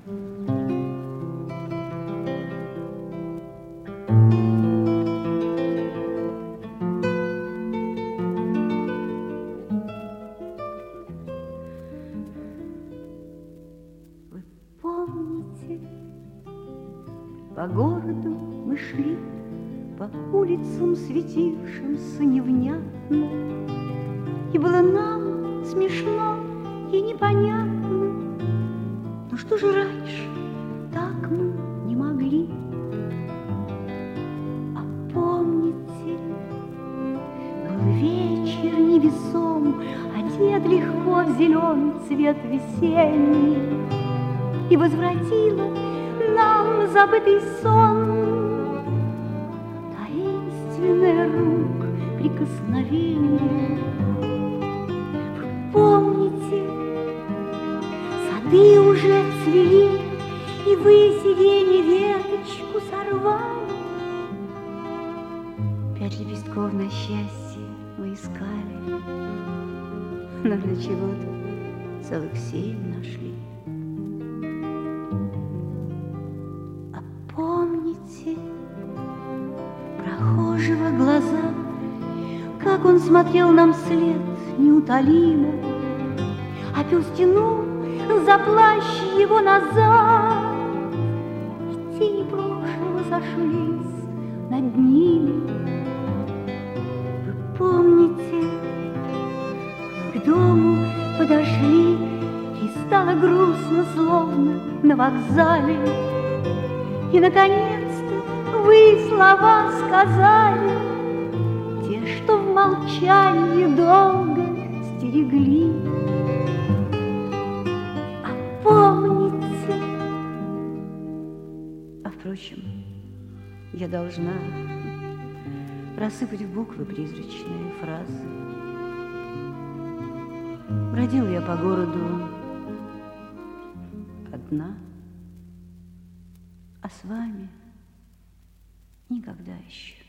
Вы помните, по городу мы шли, по улицам, светившимся невнятно, и было нам смешно и непонятно. Но что же раньше так мы не могли? А помните, был вечер невесом, одет легко в зеленый цвет весенний, и возвратила нам забытый сон таинственная рук прикосновение. Вы помните, сады уже цвели, и вы сиденье веточку сорвали. 5 лепестков на счастье вы искали, но для чего-то целых 7 нашли. А помните прохожего глаза, как он смотрел нам вслед неутолимо, а пес тянул за плащ его назад, и тени прошлого сошлись над ними. Вы помните, к дому подошли, и стало грустно, словно на вокзале, и, наконец-то, вы слова сказали, те, что в молчании долго стерегли. А помните? А впрочем, я должна рассыпать в буквы призрачные фразы. Бродила я по городу одна, а с вами никогда еще.